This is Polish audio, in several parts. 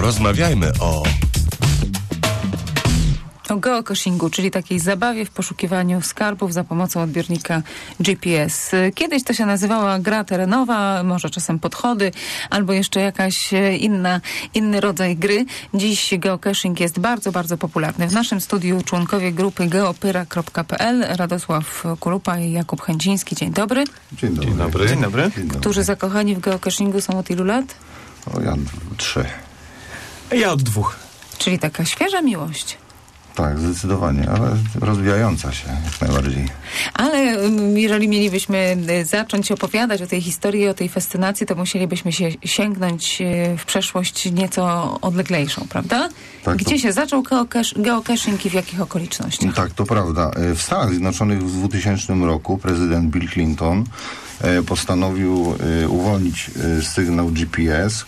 Porozmawiajmy o geocachingu, czyli takiej zabawie w poszukiwaniu skarbów za pomocą odbiornika GPS. Kiedyś to się nazywała gra terenowa, może czasem podchody, albo jeszcze jakaś inny rodzaj gry. Dziś geocaching jest bardzo, bardzo popularny. W naszym studiu członkowie grupy geopyra.pl Radosław Kulupa i Jakub Chęciński. Dzień dobry. Dzień dobry. Dzień dobry. Którzy zakochani w geocachingu są od ilu lat? Ja 3. Ja od 2. Czyli taka świeża miłość. Tak, zdecydowanie, ale rozwijająca się jak najbardziej. Ale jeżeli mielibyśmy zacząć opowiadać o tej historii, o tej fascynacji, to musielibyśmy się sięgnąć w przeszłość nieco odleglejszą, prawda? Tak, Gdzie się zaczął geocaching i w jakich okolicznościach? Tak, to prawda. W Stanach Zjednoczonych w 2000 roku prezydent Bill Clinton postanowił uwolnić sygnał GPS,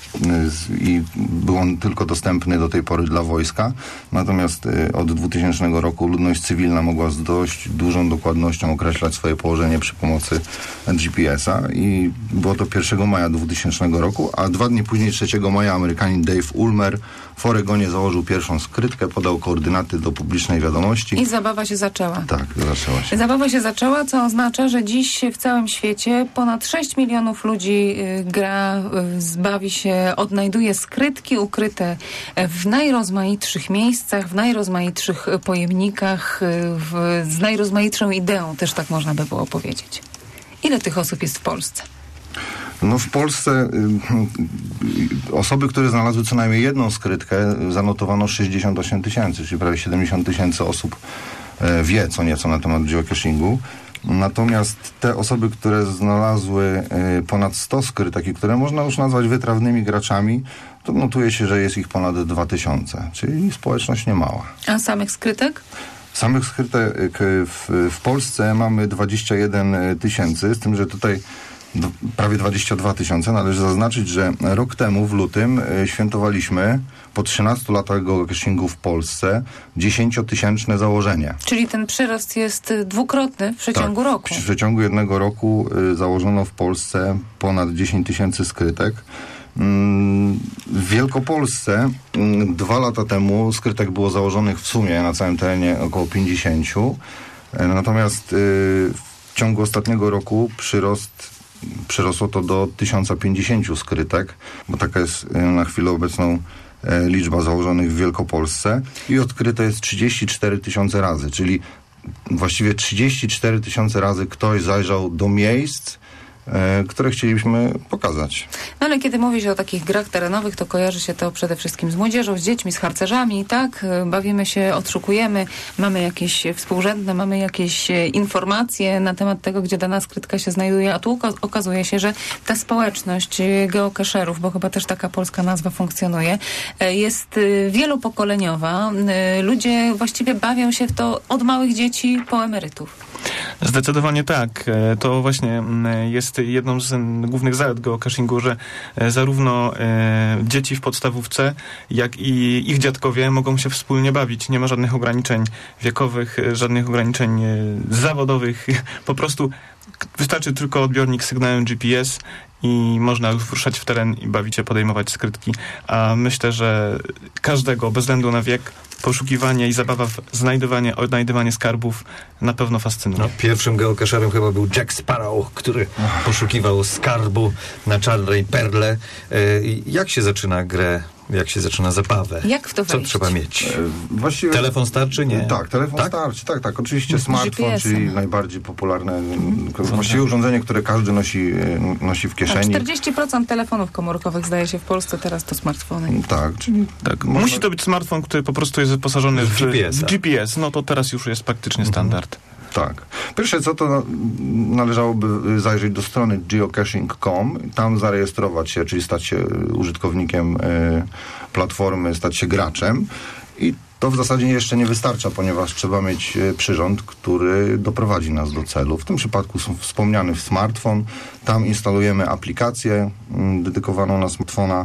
i był on tylko dostępny do tej pory dla wojska. Natomiast od 2000 roku ludność cywilna mogła z dość dużą dokładnością określać swoje położenie przy pomocy GPS-a i było to 1 maja 2000 roku, a 2 dni później, 3 maja, Amerykanin Dave Ulmer w Oregonie założył pierwszą skrytkę, podał koordynaty do publicznej wiadomości. I zabawa się zaczęła. Tak, zaczęła się. Zabawa się zaczęła, co oznacza, że dziś w całym świecie ponad 6 milionów ludzi gra, bawi się, odnajduje skrytki ukryte w najrozmaitszych miejscach, w najrozmaitszych pojemnikach, z najrozmaitszą ideą, też tak można by było powiedzieć. Ile tych osób jest w Polsce? No w Polsce osoby, które znalazły co najmniej jedną skrytkę, zanotowano 68 000, czyli prawie 70 000 osób wie co nieco na temat geocachingu. Natomiast te osoby, które znalazły ponad 100 skrytek i które można już nazwać wytrawnymi graczami, to notuje się, że jest ich ponad 2000, czyli społeczność niemała. A samych skrytek? Samych skrytek w Polsce mamy 21 000, z tym, że tutaj prawie 22 000. Należy zaznaczyć, że rok temu w lutym świętowaliśmy po 13 latach geocachingu w Polsce 10-tysięczne założenie. Czyli ten przyrost jest dwukrotny w przeciągu roku. W przeciągu jednego roku założono w Polsce ponad 10 000 skrytek. W Wielkopolsce 2 lata temu skrytek było założonych w sumie na całym terenie około 50. Natomiast w ciągu ostatniego roku przyrosło to do 1050 skrytek, bo taka jest na chwilę obecną liczba założonych w Wielkopolsce i odkryte jest 34 000 razy, czyli właściwie 34 000 razy ktoś zajrzał do miejsc, które chcielibyśmy pokazać. No ale kiedy mówi się o takich grach terenowych, to kojarzy się to przede wszystkim z młodzieżą, z dziećmi, z harcerzami, tak? Bawimy się, odszukujemy, mamy jakieś współrzędne, mamy jakieś informacje na temat tego, gdzie dana skrytka się znajduje, a tu okazuje się, że ta społeczność geocacherów, bo chyba też taka polska nazwa funkcjonuje, jest wielopokoleniowa. Ludzie właściwie bawią się w to od małych dzieci po emerytów. Zdecydowanie tak. To właśnie jest jedną z głównych zalet geocachingu, że zarówno dzieci w podstawówce, jak i ich dziadkowie mogą się wspólnie bawić. Nie ma żadnych ograniczeń wiekowych, żadnych ograniczeń zawodowych. Po prostu wystarczy tylko odbiornik sygnałem GPS i można już ruszać w teren i bawić się, podejmować skrytki. A myślę, że każdego, bez względu na wiek, poszukiwanie i zabawa w odnajdywanie skarbów na pewno fascynuje. No, pierwszym geocacherem chyba był Jack Sparrow, który poszukiwał skarbu na czarnej perle. Jak się zaczyna grę? Jak się zaczyna zabawę? Jak w to wejść? Co trzeba mieć? Właściwie telefon starczy? Nie. Tak, telefon starczy. Tak. Oczywiście smartfon, czyli najbardziej popularne, właściwie urządzenie, które każdy nosi w kieszeni. 40% telefonów komórkowych, zdaje się, w Polsce teraz to smartfony. Tak, czyli... Tak. Musi to być smartfon, który po prostu jest wyposażony w GPS. No to teraz już jest praktycznie standard. Tak. Pierwsze co, to należałoby zajrzeć do strony geocaching.com, tam zarejestrować się, czyli stać się użytkownikiem platformy, stać się graczem i to w zasadzie jeszcze nie wystarcza, ponieważ trzeba mieć przyrząd, który doprowadzi nas do celu. W tym przypadku wspomniany smartfon, tam instalujemy aplikację dedykowaną na smartfona.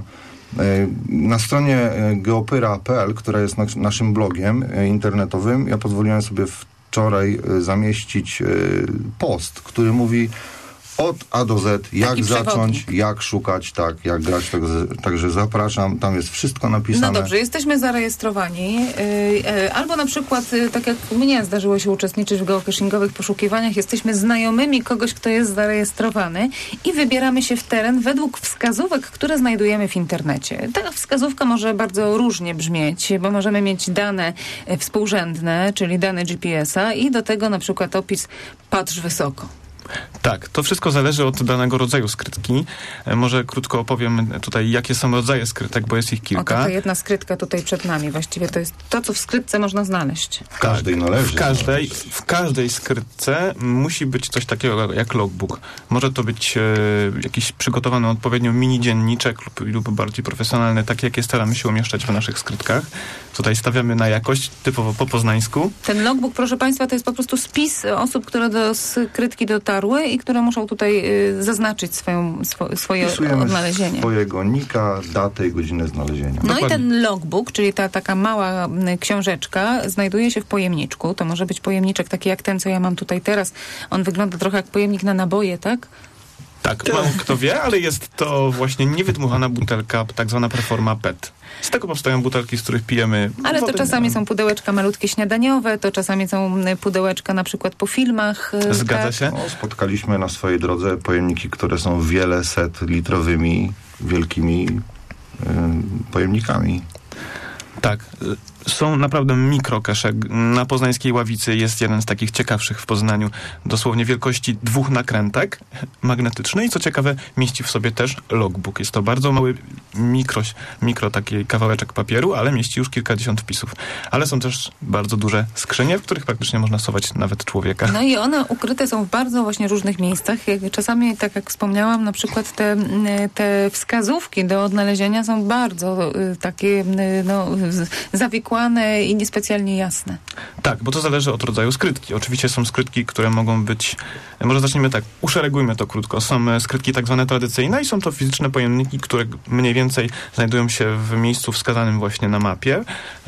Na stronie geopyra.pl, która jest naszym blogiem internetowym, ja pozwoliłem sobie wczoraj zamieścić post, który mówi od A do Z, jak Taki zacząć, przewodnik. jak szukać, tak, jak grać. Także zapraszam, tam jest wszystko napisane. No dobrze, jesteśmy zarejestrowani. Albo na przykład, tak jak mnie zdarzyło się uczestniczyć w geocachingowych poszukiwaniach, jesteśmy znajomymi kogoś, kto jest zarejestrowany i wybieramy się w teren według wskazówek, które znajdujemy w internecie. Ta wskazówka może bardzo różnie brzmieć, bo możemy mieć dane współrzędne, czyli dane GPS-a i do tego na przykład opis patrz wysoko. Tak, to wszystko zależy od danego rodzaju skrytki. Może krótko opowiem tutaj, jakie są rodzaje skrytek, bo jest ich O, kilka. taka jedna skrytka tutaj przed nami. Właściwie to jest to, co w skrytce można znaleźć. W każdej należy. W każdej skrytce musi być coś takiego jak logbook. Może to być jakiś przygotowany odpowiednio mini dzienniczek lub bardziej profesjonalny, taki jakie staramy się umieszczać w naszych skrytkach. Tutaj stawiamy na jakość, typowo po poznańsku. Ten logbook, proszę Państwa, to jest po prostu spis osób, które do skrytki dotarły i które muszą tutaj zaznaczyć swoje Wpisujemy odnalezienie. swojego nika, datę i godzinę znalezienia. No Dokładnie. i ten logbook, czyli ta taka mała książeczka, znajduje się w pojemniczku. To może być pojemniczek taki jak ten, co ja mam tutaj teraz. On wygląda trochę jak pojemnik na naboje, tak? Tak, mało kto wie, ale jest to właśnie niewydmuchana butelka, tak zwana preforma PET. Z tego powstają butelki, z których pijemy Ale to wodę. czasami są pudełeczka malutkie śniadaniowe, to czasami są pudełeczka na przykład po filmach. Zgadza tak? się? No, spotkaliśmy na swojej drodze pojemniki, które są wiele set litrowymi, wielkimi pojemnikami. Tak. Są naprawdę mikrokesze. Na poznańskiej Ławicy jest jeden z takich ciekawszych w Poznaniu, dosłownie wielkości 2 nakrętek magnetyczny i co ciekawe mieści w sobie też logbook. Jest to bardzo mały mikro taki kawałeczek papieru, ale mieści już kilkadziesiąt wpisów. Ale są też bardzo duże skrzynie, w których praktycznie można schować nawet człowieka. No i one ukryte są w bardzo właśnie różnych miejscach. Czasami, tak jak wspomniałam, na przykład te wskazówki do odnalezienia są bardzo takie zawikłane i niespecjalnie jasne. Tak, bo to zależy od rodzaju skrytki. Oczywiście są skrytki, które mogą być... Może zacznijmy tak, uszeregujmy to krótko. Są skrytki tak zwane tradycyjne i są to fizyczne pojemniki, które mniej więcej znajdują się w miejscu wskazanym właśnie na mapie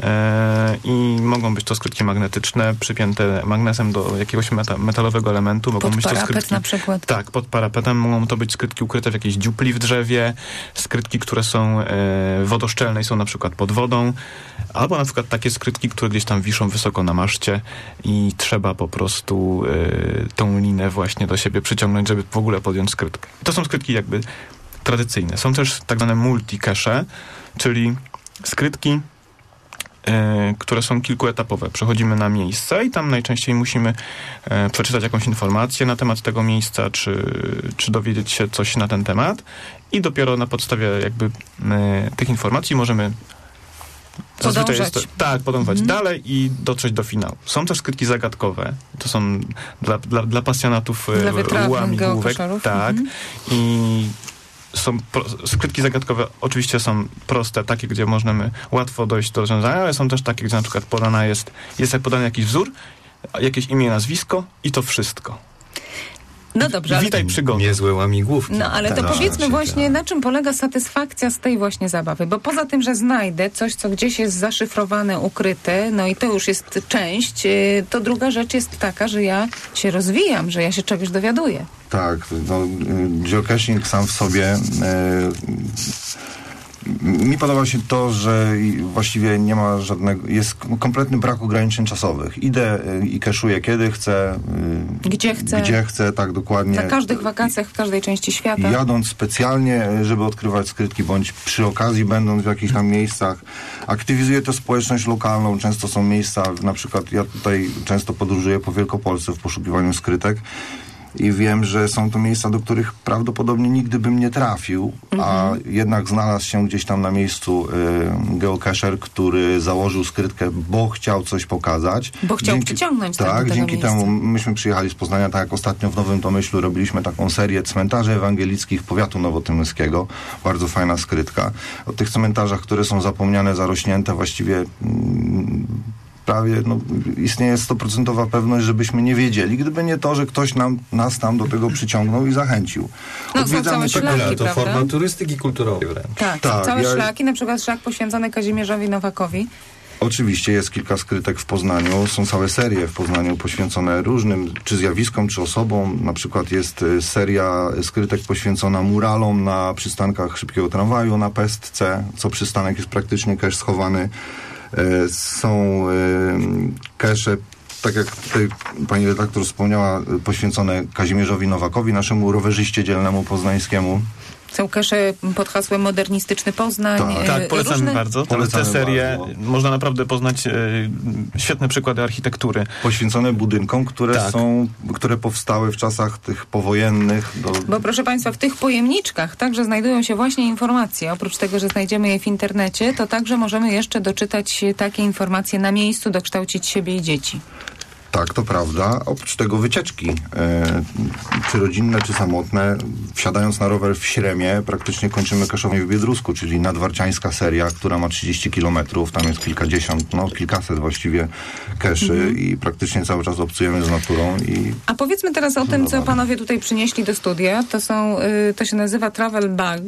i mogą być to skrytki magnetyczne, przypięte magnesem do jakiegoś metalowego elementu. Mogą Pod być to parapet skrytki, na przykład. Tak, pod parapetem. Mogą to być skrytki ukryte w jakiejś dziupli w drzewie, skrytki, które są wodoszczelne i są na przykład pod wodą, albo na przykład takie skrytki, które gdzieś tam wiszą wysoko na maszcie i trzeba po prostu tą linę właśnie do siebie przyciągnąć, żeby w ogóle podjąć skrytkę. To są skrytki jakby tradycyjne. Są też tak zwane multi-cache, czyli skrytki, które są kilkuetapowe. Przechodzimy na miejsce i tam najczęściej musimy przeczytać jakąś informację na temat tego miejsca, czy dowiedzieć się coś na ten temat i dopiero na podstawie jakby tych informacji możemy podążać dalej i dotrzeć do finału. Są też skrytki zagadkowe. To są dla pasjonatów łamigłówek. Tak. I są skrytki zagadkowe oczywiście są proste, takie, gdzie możemy łatwo dojść do rozwiązania, ale są też takie, gdzie na przykład jest podany jakiś wzór, jakieś imię, nazwisko i to wszystko. No dobrze. Witaj przygody. Niezłe łamigłówki. No ale to powiedzmy właśnie, na czym polega satysfakcja z tej właśnie zabawy, bo poza tym, że znajdę coś, co gdzieś jest zaszyfrowane, ukryte, no i to już jest część, to druga rzecz jest taka, że ja się rozwijam, że ja się czegoś dowiaduję. Tak, no, geocaching sam w sobie mi podoba się to, że właściwie nie ma żadnego, jest kompletny brak ograniczeń czasowych. Idę i cachuję kiedy chcę. Gdzie chcę, tak dokładnie. Na każdych wakacjach, w każdej części świata. Jadąc specjalnie, żeby odkrywać skrytki, bądź przy okazji będąc w jakichś tam miejscach. Aktywizuję to społeczność lokalną. Często są miejsca, na przykład ja tutaj często podróżuję po Wielkopolsce w poszukiwaniu skrytek. I wiem, że są to miejsca, do których prawdopodobnie nigdy bym nie trafił, a jednak znalazł się gdzieś tam na miejscu geocacher, który założył skrytkę, bo chciał coś pokazać. Bo chciał przyciągnąć do tego dzięki miejsca. temu myśmy przyjechali z Poznania, tak jak ostatnio w Nowym Tomyślu robiliśmy taką serię cmentarzy ewangelickich powiatu nowotymyskiego. Bardzo fajna skrytka. O tych cmentarzach, które są zapomniane, zarośnięte, właściwie prawie istnieje 100% pewność, żebyśmy nie wiedzieli, gdyby nie to, że ktoś nas tam do tego przyciągnął i zachęcił. No, są całe szlaki, to prawda? forma turystyki kulturowej wręcz. Tak, są całe szlaki, na przykład szlak poświęcony Kazimierzowi Nowakowi. Oczywiście jest kilka skrytek w Poznaniu, są całe serie w Poznaniu poświęcone różnym, czy zjawiskom, czy osobom. Na przykład jest seria skrytek poświęcona muralom na przystankach szybkiego tramwaju, na Pestce, co przystanek jest praktycznie cache schowany. Są cache, tak jak tutaj pani redaktor wspomniała, poświęcone Kazimierzowi Nowakowi, naszemu rowerzyście dzielnemu poznańskiemu. Są cache pod hasłem Modernistyczny Poznań. Tak, polecamy bardzo. Te serie można naprawdę poznać świetne przykłady architektury. Poświęcone budynkom, które powstały w czasach tych powojennych. Bo proszę Państwa, w tych pojemniczkach także znajdują się właśnie informacje. Oprócz tego, że znajdziemy je w internecie, to także możemy jeszcze doczytać takie informacje na miejscu, dokształcić siebie i dzieci. Tak, to prawda. Oprócz tego wycieczki, czy rodzinne, czy samotne. Wsiadając na rower w Śremie, praktycznie kończymy cache'owanie w Biedrusku, czyli nadwarciańska seria, która ma 30 kilometrów. Tam jest kilkadziesiąt, kilkaset właściwie cache'y i praktycznie cały czas obcujemy z naturą. A powiedzmy teraz o tym, co panowie tutaj przynieśli do studia. To się nazywa Travel Bag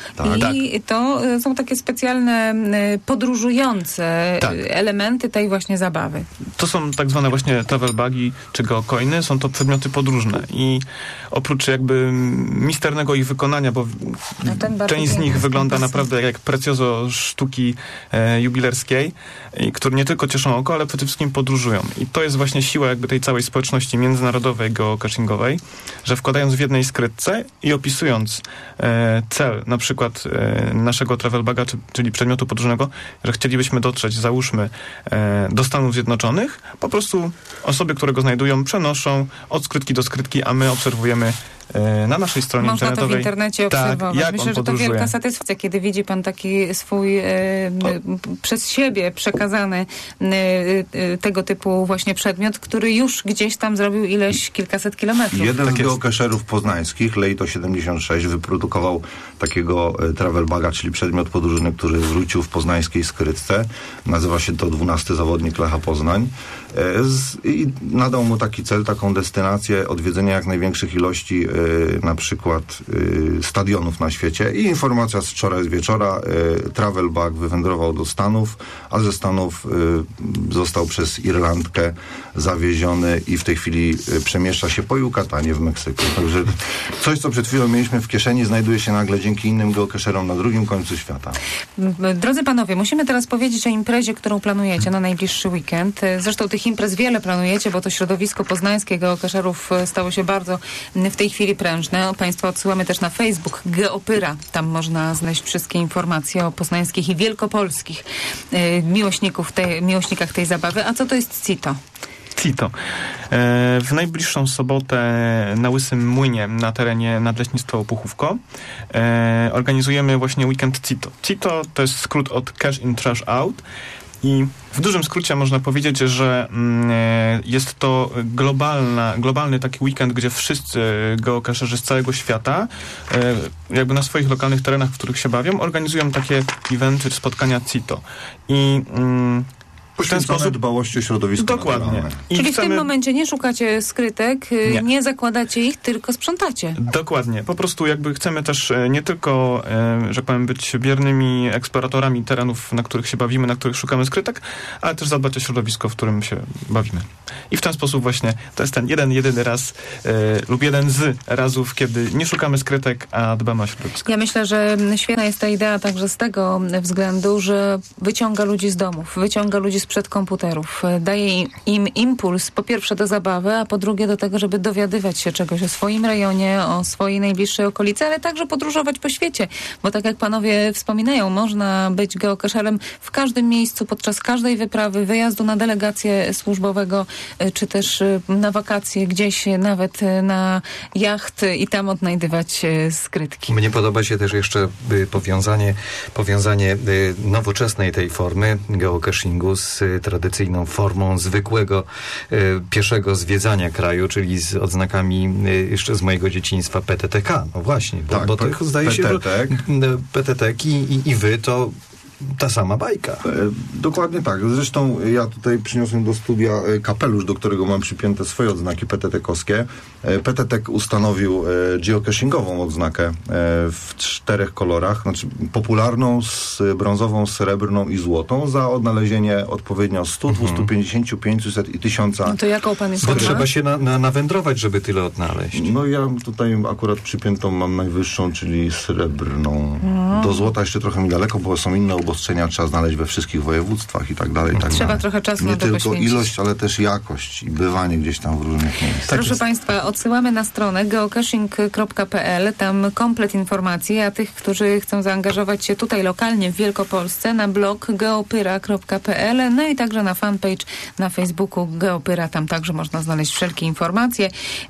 to są takie specjalne podróżujące elementy tej właśnie zabawy. To są tak zwane właśnie travel bagi czy geocoiny, są to przedmioty podróżne i oprócz jakby misternego ich wykonania, bo część z nich wygląda naprawdę jak precjozo sztuki jubilerskiej, które nie tylko cieszą oko, ale przede wszystkim podróżują. I to jest właśnie siła jakby tej całej społeczności międzynarodowej, geocachingowej, że wkładając w jednej skrytce i opisując cel, na przykład naszego travel baga, czyli przedmiotu podróżnego, że chcielibyśmy dotrzeć, załóżmy, do Stanów Zjednoczonych, po prostu osoby, które go znajdują, przenoszą od skrytki do skrytki, a my obserwujemy na naszej stronie internetowej. Można to w internecie obserwować. Jak Myślę, że to wielka satysfakcja, kiedy widzi pan taki swój przez siebie przekazany tego typu właśnie przedmiot, który już gdzieś tam zrobił kilkaset kilometrów. Jeden z geocacherów poznańskich, Lejto 76, wyprodukował takiego travel baga, czyli przedmiot podróżny, który wrócił w poznańskiej skrytce. Nazywa się to 12 zawodnik Lecha Poznań. I nadał mu taki cel, taką destynację odwiedzenia jak największych ilości na przykład stadionów na świecie. I informacja z wczoraj z wieczora, travel bag wywędrował do Stanów, a ze Stanów został przez Irlandkę zawieziony i w tej chwili przemieszcza się po Yucatanie w Meksyku. Także coś, co przed chwilą mieliśmy w kieszeni, znajduje się nagle dzięki innym geocacherom na drugim końcu świata. Drodzy panowie, musimy teraz powiedzieć o imprezie, którą planujecie na najbliższy weekend. Zresztą tych imprez wiele planujecie, bo to środowisko poznańskie geocacherów stało się bardzo w tej chwili prężne. Państwa odsyłamy też na Facebook Geopyra. Tam można znaleźć wszystkie informacje o poznańskich i wielkopolskich miłośnikach tej zabawy. A co to jest CITO? CITO. W najbliższą sobotę na Łysym Młynie na terenie Nadleśnictwa Opuchówko organizujemy właśnie weekend CITO. CITO to jest skrót od Cash in Trash Out. I w dużym skrócie można powiedzieć, że jest to globalny taki weekend, gdzie wszyscy geocacherzy z całego świata jakby na swoich lokalnych terenach, w których się bawią, organizują takie eventy, spotkania CITO. I w ten sposób dbałości o środowisko. Dokładnie. Czyli w tym momencie nie szukacie skrytek, nie zakładacie ich, tylko sprzątacie. Dokładnie. Po prostu jakby chcemy też nie tylko, że powiem, być biernymi eksploratorami terenów, na których się bawimy, na których szukamy skrytek, ale też zadbać o środowisko, w którym się bawimy. I w ten sposób właśnie to jest ten jedyny raz lub jeden z razów, kiedy nie szukamy skrytek, a dbamy o środowisko. Ja myślę, że świetna jest ta idea także z tego względu, że wyciąga ludzi z domów, wyciąga ludzi sprzed komputerów, daje im impuls po pierwsze do zabawy, a po drugie do tego, żeby dowiadywać się czegoś o swoim rejonie, o swojej najbliższej okolicy, ale także podróżować po świecie, bo tak jak panowie wspominają, można być geocacherem w każdym miejscu, podczas każdej wyprawy, wyjazdu na delegację służbowego, czy też na wakacje, gdzieś nawet na jacht i tam odnajdywać skrytki. Mnie podoba się też jeszcze powiązanie nowoczesnej tej formy geocachingu z tradycyjną formą zwykłego pieszego zwiedzania kraju, czyli z odznakami jeszcze z mojego dzieciństwa PTTK. No właśnie, tak, bo to zdaje się, że PTTK i wy to ta sama bajka. Dokładnie tak. Zresztą ja tutaj przyniosłem do studia kapelusz, do którego mam przypięte swoje odznaki PTT-kowskie. PTT ustanowił geocachingową odznakę w 4 kolorach, znaczy popularną, brązową, srebrną i złotą za odnalezienie odpowiednio 100, 250, 500 i 1000. No to jaką pan jest Bo ma? trzeba się nawędrować, żeby tyle odnaleźć. No ja tutaj akurat przypiętą mam najwyższą, czyli srebrną. Do złota jeszcze trochę mi daleko, bo są inne obostrzenia, trzeba znaleźć we wszystkich województwach i tak dalej. Trzeba trochę czasu nie na to tylko poświęcić. ilość, ale też jakość i bywanie gdzieś tam w różnych miejscach. Proszę Państwa, odsyłamy na stronę geocaching.pl, tam komplet informacji, a tych, którzy chcą zaangażować się tutaj lokalnie w Wielkopolsce, na blog geopyra.pl, no i także na fanpage na Facebooku Geopyra, tam także można znaleźć wszelkie informacje.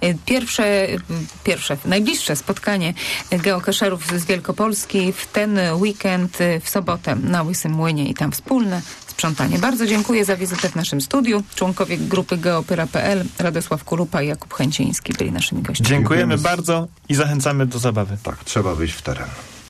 Najbliższe spotkanie geocacherów z Wielkopolski w ten weekend, w sobotę na Łysym Młynie i tam wspólne sprzątanie. Bardzo dziękuję za wizytę w naszym studiu. Członkowie grupy geopyra.pl, Radosław Kulupa i Jakub Chęciński byli naszymi gośćmi. Dziękujemy bardzo i zachęcamy do zabawy. Tak, trzeba wyjść w teren.